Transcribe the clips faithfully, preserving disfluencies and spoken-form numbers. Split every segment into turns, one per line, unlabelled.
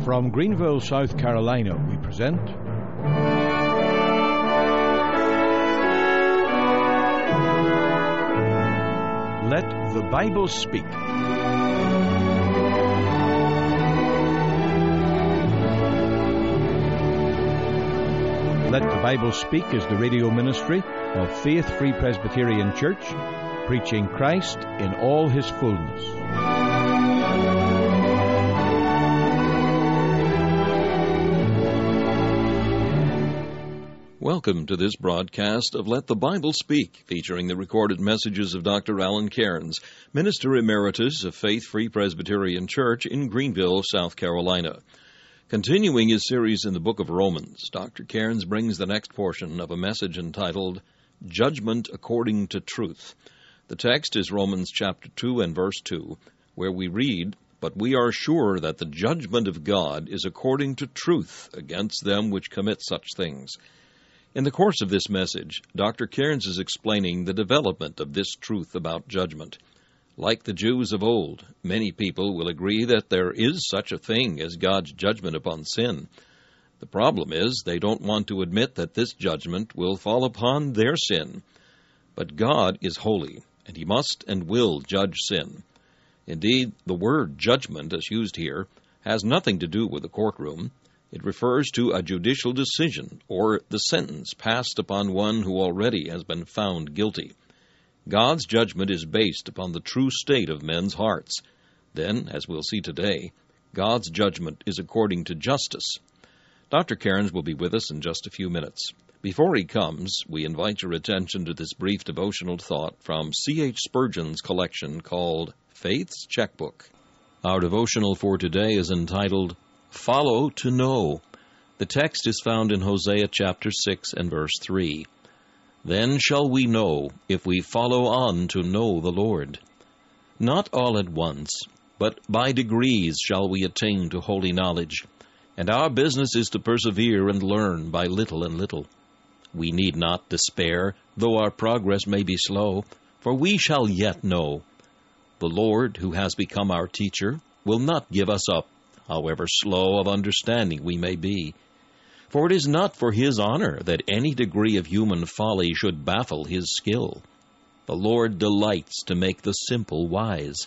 From Greenville, South Carolina, we present Let the Bible Speak. Let the Bible Speak is the radio ministry of Faith Free Presbyterian Church, preaching Christ in all His fullness.
Welcome to this broadcast of Let the Bible Speak, featuring the recorded messages of Doctor Alan Cairns, Minister Emeritus of Faith Free Presbyterian Church in Greenville, South Carolina. Continuing his series in the book of Romans, Doctor Cairns brings the next portion of a message entitled, Judgment According to Truth. The text is Romans chapter two and verse two, where we read, But we are sure that the judgment of God is according to truth against them which commit such things. In the course of this message, Doctor Cairns is explaining the development of this truth about judgment. Like the Jews of old, many people will agree that there is such a thing as God's judgment upon sin. The problem is they don't want to admit that this judgment will fall upon their sin. But God is holy, and He must and will judge sin. Indeed, the word judgment, as used here, has nothing to do with the courtroom. It refers to a judicial decision, or the sentence passed upon one who already has been found guilty. God's judgment is based upon the true state of men's hearts. Then, as we'll see today, God's judgment is according to justice. Doctor Cairns will be with us in just a few minutes. Before he comes, we invite your attention to this brief devotional thought from C H Spurgeon's collection called Faith's Checkbook. Our devotional for today is entitled, Follow to Know. The text is found in Hosea chapter six and verse three. Then shall we know, if we follow on to know the Lord. Not all at once, but by degrees shall we attain to holy knowledge, and our business is to persevere and learn by little and little. We need not despair, though our progress may be slow, for we shall yet know. The Lord, who has become our teacher, will not give us up, however slow of understanding we may be. For it is not for His honor that any degree of human folly should baffle His skill. The Lord delights to make the simple wise.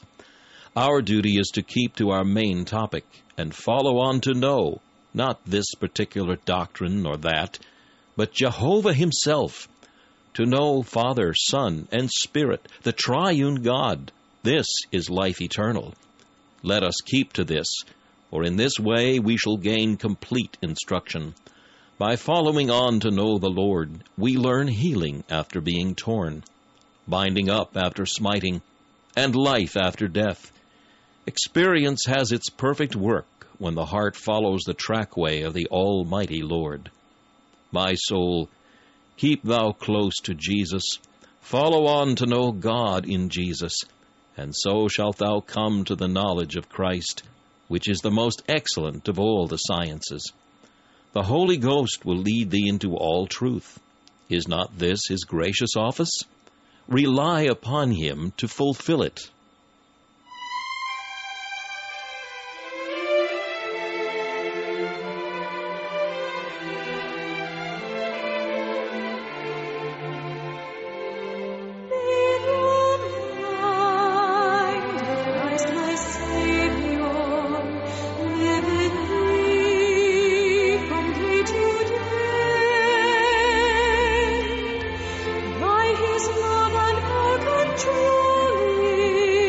Our duty is to keep to our main topic, and follow on to know, not this particular doctrine or that, but Jehovah Himself, to know Father, Son, and Spirit, the triune God. This is life eternal. Let us keep to this, for in this way we shall gain complete instruction. By following on to know the Lord, we learn healing after being torn, binding up after smiting, and life after death. Experience has its perfect work when the heart follows the trackway of the Almighty Lord. My soul, keep thou close to Jesus, follow on to know God in Jesus, and so shalt thou come to the knowledge of Christ, which is the most excellent of all the sciences. The Holy Ghost will lead thee into all truth. Is not this His gracious office? Rely upon Him to fulfill it.
His love and all controlling.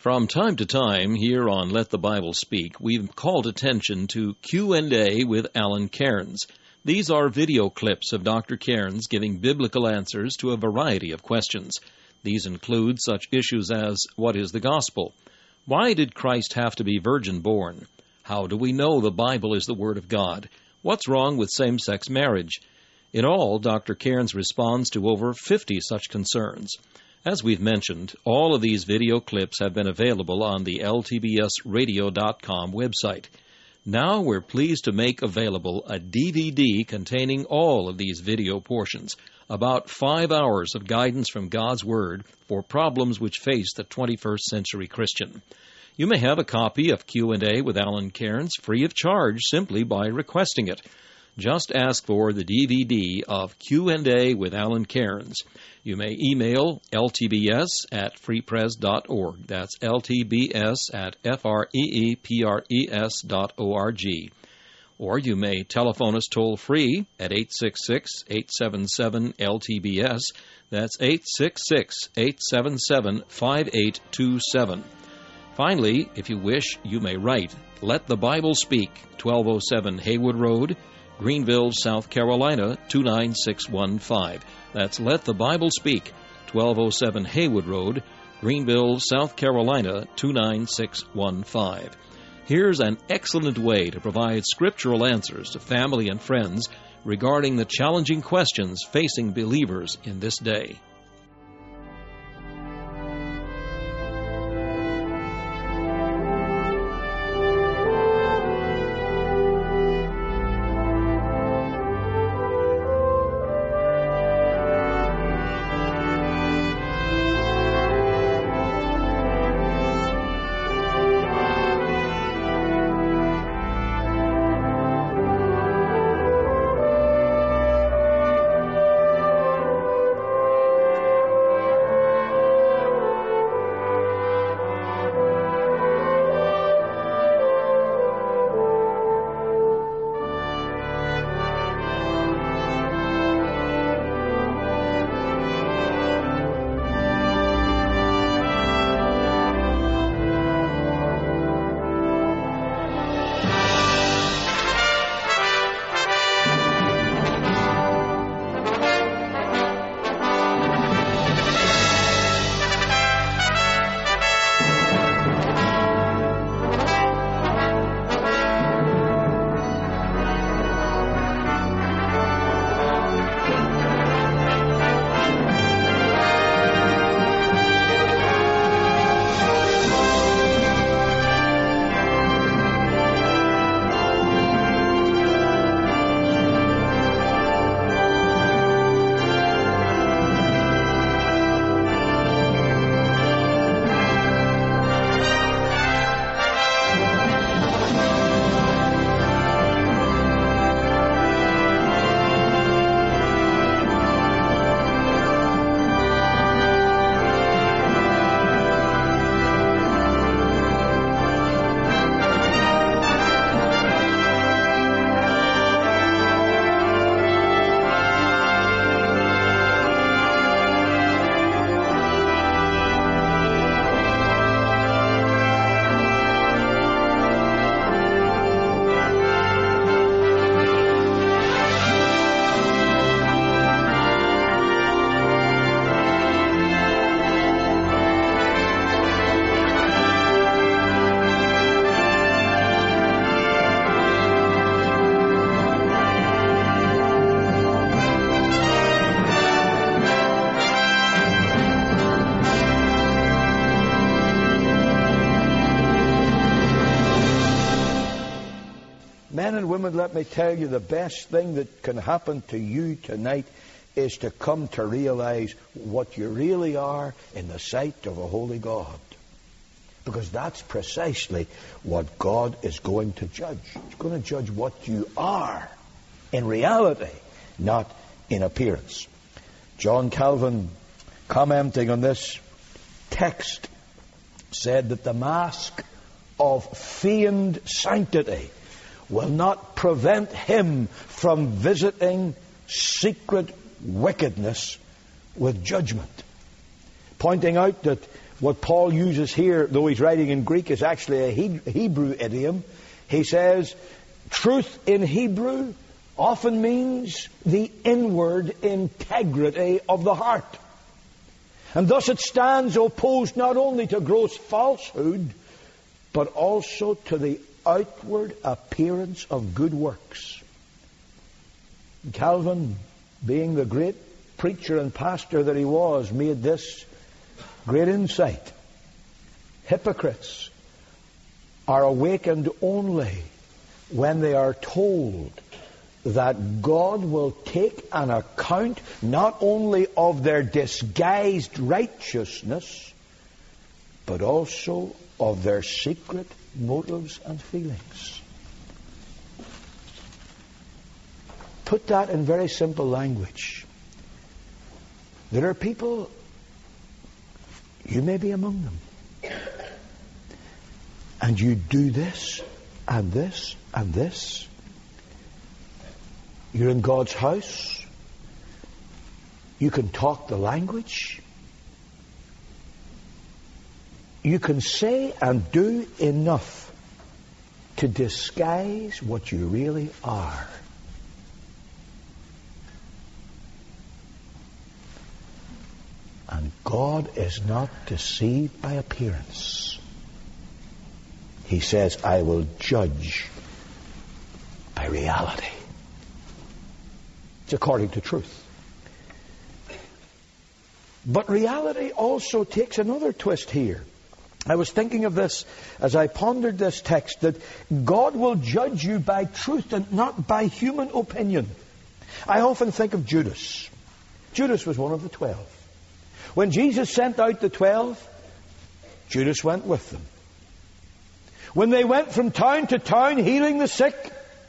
From time to time here on Let the Bible Speak, we've called attention to Q and A with Alan Cairns. These are video clips of Doctor Cairns giving biblical answers to a variety of questions. These include such issues as, what is the gospel? Why did Christ have to be virgin-born? How do we know the Bible is the Word of God? What's wrong with same-sex marriage? In all, Doctor Cairns responds to over fifty such concerns. As we've mentioned, all of these video clips have been available on the L T B S radio dot com website. Now we're pleased to make available a D V D containing all of these video portions, about five hours of guidance from God's Word for problems which face the twenty-first century Christian. You may have a copy of Q and A with Alan Cairns free of charge simply by requesting it. Just ask for the D V D of Q and A with Alan Cairns. You may email L T B S at free pres dot org. That's L T B S at F R E E P R E S dot O R G. Or you may telephone us toll-free at eight six six, eight seven seven, L T B S. That's eight six six, eight seven seven, five eight two seven. Finally, if you wish, you may write Let the Bible Speak, twelve oh seven Haywood Road, Greenville, South Carolina, two nine six one five. That's Let the Bible Speak, twelve oh seven Haywood Road, Greenville, South Carolina, two nine six one five. Here's an excellent way to provide scriptural answers to family and friends regarding the challenging questions facing believers in this day.
Men and women, let me tell you, the best thing that can happen to you tonight is to come to realize what you really are in the sight of a holy God. Because that's precisely what God is going to judge. He's going to judge what you are in reality, not in appearance. John Calvin, commenting on this text, said that the mask of feigned sanctity will not prevent him from visiting secret wickedness with judgment, pointing out that What Paul uses here, though he's writing in Greek, is actually a Hebrew idiom. He says, truth in Hebrew often means the inward integrity of the heart. And thus it stands opposed not only to gross falsehood, but also to the outward appearance of good works. Calvin, being the great preacher and pastor that he was, made this great insight. Hypocrites are awakened only when they are told that God will take an account not only of their disguised righteousness, but also of their secret motives and feelings. Put that in very simple language. There are people, you may be among them, and you do this and this and this. You're in God's house. You can talk the language. You can say and do enough to disguise what you really are. And God is not deceived by appearance. He says, I will judge by reality. It's according to truth. But reality also takes another twist here. I was thinking of this as I pondered this text, that God will judge you by truth and not by human opinion. I often think of Judas. Judas was one of the twelve. When Jesus sent out the twelve, Judas went with them. When they went from town to town healing the sick,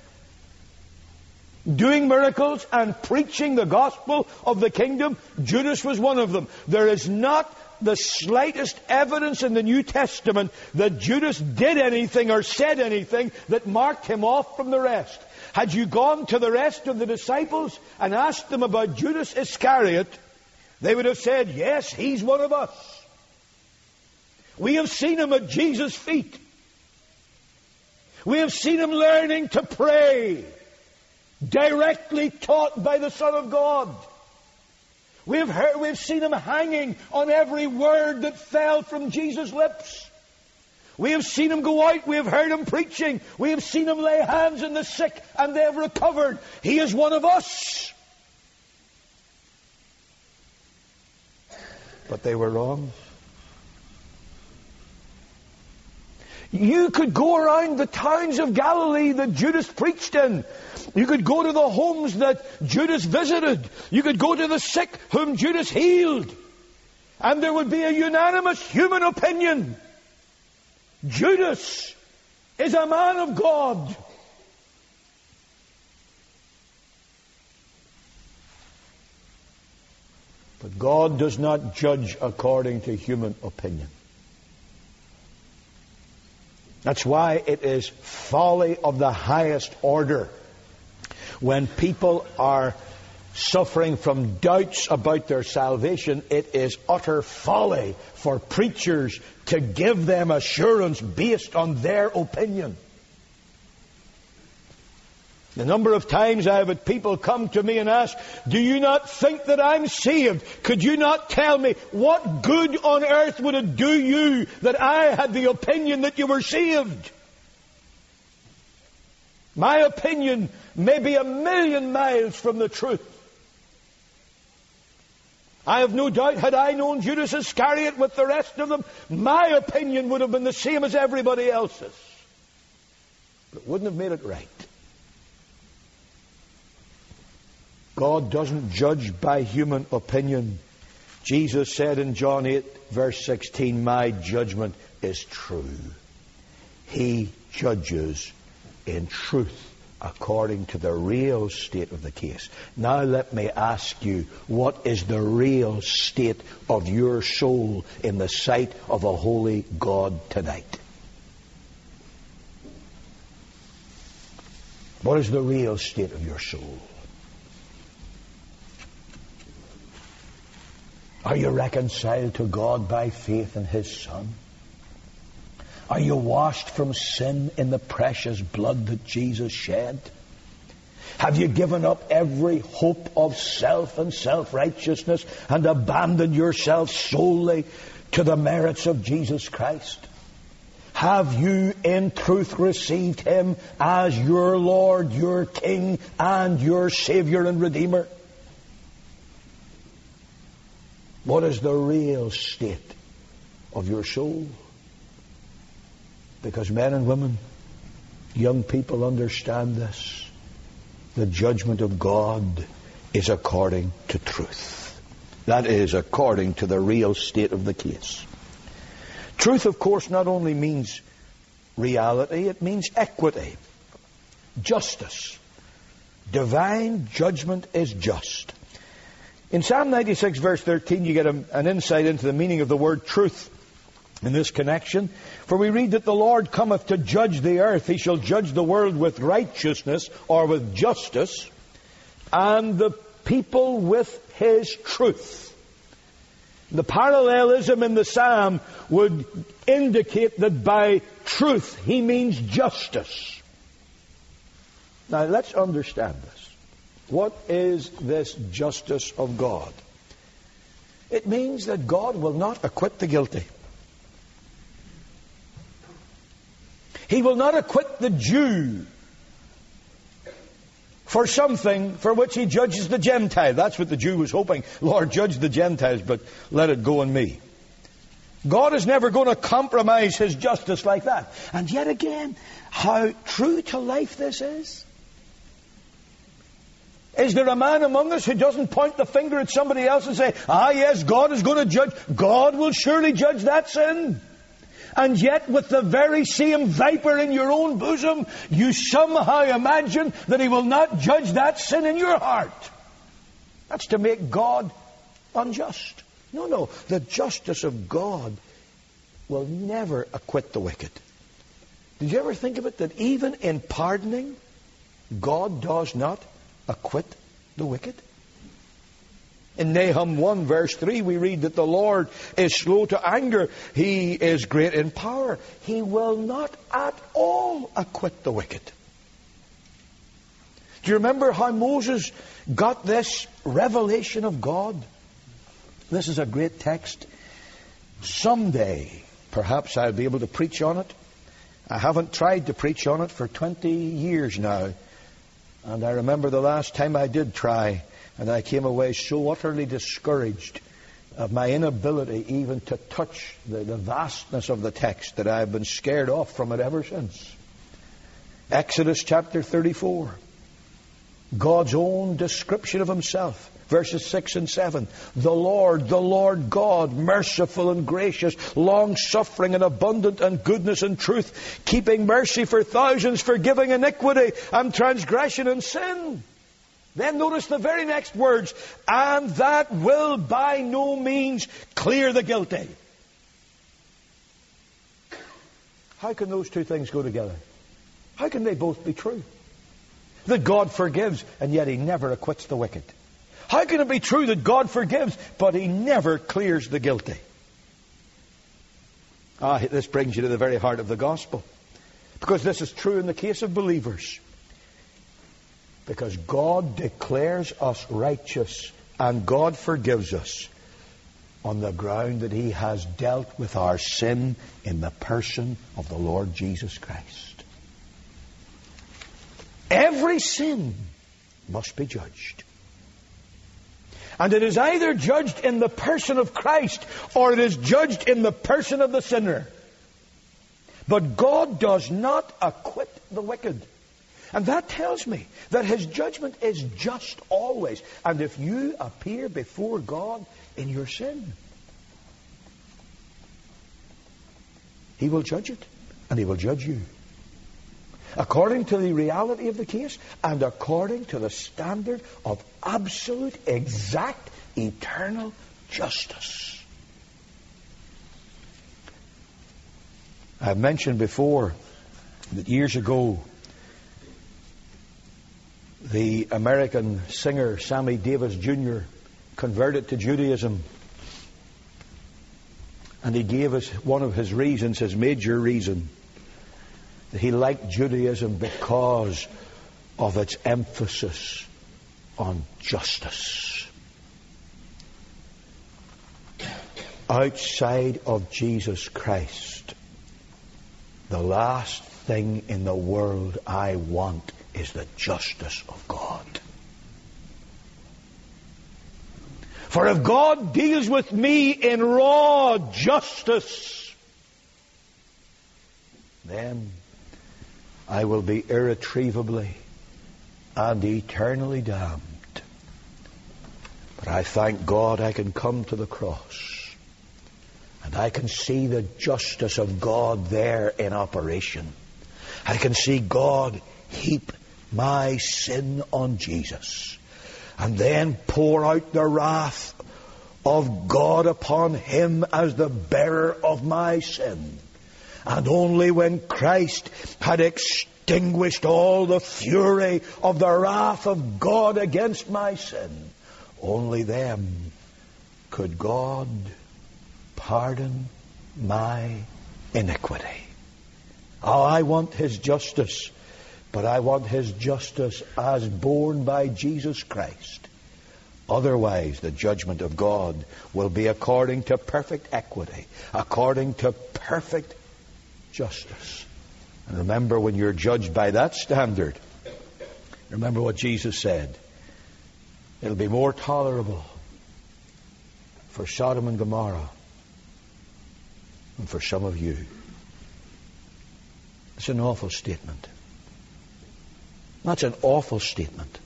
doing miracles and preaching the gospel of the kingdom, Judas was one of them. There is not the slightest evidence in the New Testament that Judas did anything or said anything that marked him off from the rest. Had you gone to the rest of the disciples and asked them about Judas Iscariot, they would have said, yes, he's one of us. We have seen him at Jesus' feet. We have seen him learning to pray, directly taught by the Son of God. We've heard, we've seen him hanging on every word that fell from Jesus' lips. We have seen him go out. We have heard him preaching. We have seen him lay hands on the sick and they have recovered. He is one of us. But they were wrong. You could go around the towns of Galilee that Judas preached in. You could go to the homes that Judas visited. You could go to the sick whom Judas healed. And there would be a unanimous human opinion. Judas is a man of God. But God does not judge according to human opinion. That's why it is folly of the highest order when people are suffering from doubts about their salvation. It is utter folly for preachers to give them assurance based on their opinion. The number of times I have had people come to me and ask, do you not think that I'm saved? Could you not tell me what good on earth would it do you that I had the opinion that you were saved? My opinion may be a million miles from the truth. I have no doubt, had I known Judas Iscariot with the rest of them, my opinion would have been the same as everybody else's. But it wouldn't have made it right. God doesn't judge by human opinion. Jesus said in John eight, verse sixteen, my judgment is true. He judges in truth according to the real state of the case. Now let me ask you, what is the real state of your soul in the sight of a holy God tonight? What is the real state of your soul? Are you reconciled to God by faith in His Son? Are you washed from sin in the precious blood that Jesus shed? Have you given up every hope of self and self-righteousness and abandoned yourself solely to the merits of Jesus Christ? Have you in truth received Him as your Lord, your King, and your Savior and Redeemer? What is the real state of your soul? Because men and women, young people, understand this. The judgment of God is according to truth. That is, according to the real state of the case. Truth, of course, not only means reality, it means equity, justice. Divine judgment is just. In Psalm ninety-six, verse thirteen, you get a, an insight into the meaning of the word truth in this connection. For we read that the Lord cometh to judge the earth. He shall judge the world with righteousness, or with justice, and the people with His truth. The parallelism in the psalm would indicate that by truth He means justice. Now let's understand this. What is this justice of God? It means that God will not acquit the guilty. He will not acquit the Jew for something for which He judges the Gentile. That's what the Jew was hoping. Lord, judge the Gentiles, but let it go on me. God is never going to compromise His justice like that. And yet again, how true to life this is. Is there a man among us who doesn't point the finger at somebody else and say, ah yes, God is going to judge. God will surely judge that sin. And yet, with the very same viper in your own bosom, you somehow imagine that He will not judge that sin in your heart. That's to make God unjust. No, no. The justice of God will never acquit the wicked. Did you ever think of it that even in pardoning, God does not acquit the wicked? In Nahum one verse three we read that the Lord is slow to anger. He is great in power. He will not at all acquit the wicked. Do you remember how Moses got this revelation of God? This is a great text. Someday, perhaps I'll be able to preach on it. I haven't tried to preach on it for twenty years now. And I remember the last time I did try, and I came away so utterly discouraged of my inability even to touch the, the vastness of the text that I've been scared off from it ever since. Exodus chapter thirty-four. God's own description of Himself. Verses six and seven. The Lord, the Lord God, merciful and gracious, long-suffering and abundant in goodness and truth, keeping mercy for thousands, forgiving iniquity and transgression and sin. Then notice the very next words. And that will by no means clear the guilty. How can those two things go together? How can they both be true? That God forgives, and yet He never acquits the wicked. How can it be true that God forgives, but He never clears the guilty? Ah, this brings you to the very heart of the gospel. Because this is true in the case of believers. Because God declares us righteous and God forgives us on the ground that He has dealt with our sin in the person of the Lord Jesus Christ. Every sin must be judged. And it is either judged in the person of Christ or it is judged in the person of the sinner. But God does not acquit the wicked. And that tells me that His judgment is just always. And if you appear before God in your sin, He will judge it. And He will judge you. According to the reality of the case and according to the standard of absolute, exact, eternal justice. I've mentioned before that years ago the American singer Sammy Davis Junior converted to Judaism. And he gave us one of his reasons, his major reason, that he liked Judaism because of its emphasis on justice. Outside of Jesus Christ, the last thing in the world I want is the justice of God. For if God deals with me in raw justice, then I will be irretrievably and eternally damned. But I thank God I can come to the cross and I can see the justice of God there in operation. I can see God heap my sin on Jesus and then pour out the wrath of God upon him as the bearer of my sin. And only when Christ had extinguished all the fury of the wrath of God against my sin, only then could God pardon my iniquity. Oh, I want his justice, but I want his justice as borne by Jesus Christ. Otherwise, the judgment of God will be according to perfect equity, according to perfect justice. And remember, when you're judged by that standard, remember what Jesus said. It'll be more tolerable for Sodom and Gomorrah than for some of you. It's an awful statement. That's an awful statement.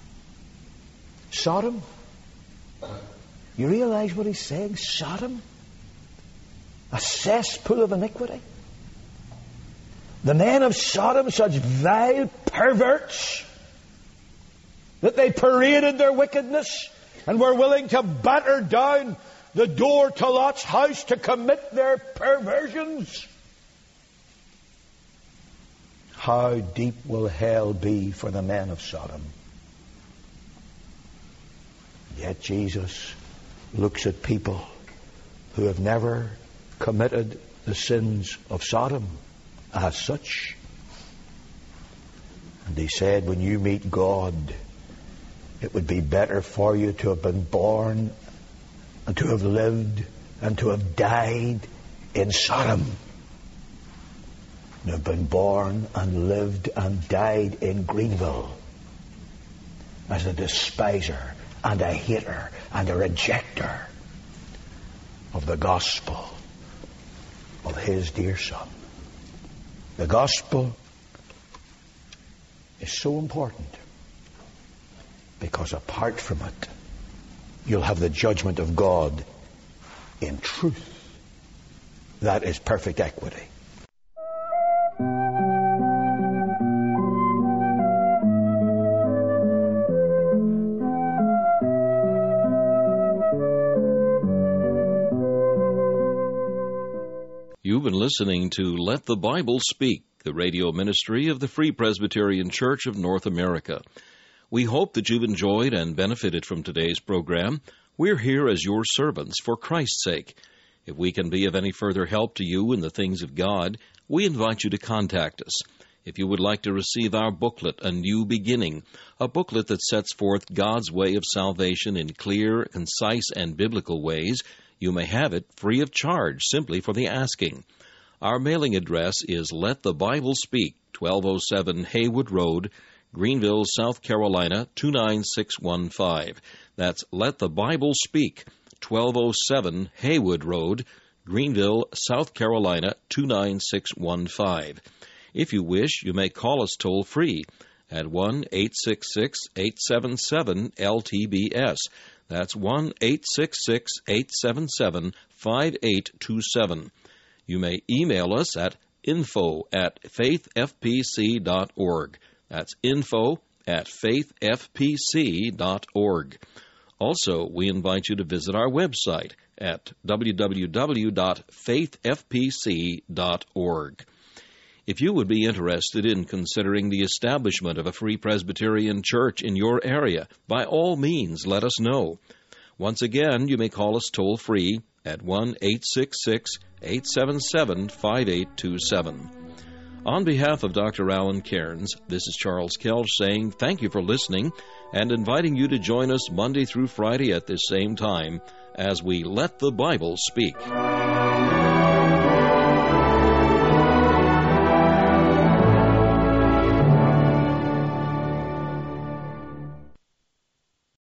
Sodom? You realize what he's saying? Sodom? A cesspool of iniquity? The men of Sodom, such vile perverts, that they paraded their wickedness and were willing to batter down the door to Lot's house to commit their perversions. How deep will hell be for the men of Sodom? Yet Jesus looks at people who have never committed the sins of Sodom as such. And he said, when you meet God, it would be better for you to have been born and to have lived and to have died in Sodom than have been born and lived and died in Greenville as a despiser and a hater and a rejecter of the gospel of his dear Son. The gospel is so important because apart from it, you'll have the judgment of God in truth. That is perfect equity.
You've been listening to Let the Bible Speak, the radio ministry of the Free Presbyterian Church of North America. We hope that you've enjoyed and benefited from today's program. We're here as your servants for Christ's sake. If we can be of any further help to you in the things of God, we invite you to contact us. If you would like to receive our booklet, A New Beginning, a booklet that sets forth God's way of salvation in clear, concise, and biblical ways, you may have it free of charge simply for the asking. Our mailing address is Let the Bible Speak, twelve oh seven Haywood Road, Greenville, South Carolina, two nine six one five. That's Let the Bible Speak, twelve oh seven Haywood Road, Greenville, South Carolina, two nine six one five. If you wish, you may call us toll-free at one eight six six, eight seven seven, L T B S. That's one eight six six, eight seven seven, five eight two seven. You may email us at info at faith f p c dot org. That's info at faith f p c dot org. Also, we invite you to visit our website at w w w dot faith f p c dot org. If you would be interested in considering the establishment of a Free Presbyterian Church in your area, by all means, let us know. Once again, you may call us toll-free at one eight six six, eight seven seven, five eight two seven. On behalf of Doctor Alan Cairns, this is Charles Kelch saying thank you for listening and inviting you to join us Monday through Friday at this same time as we Let the Bible Speak.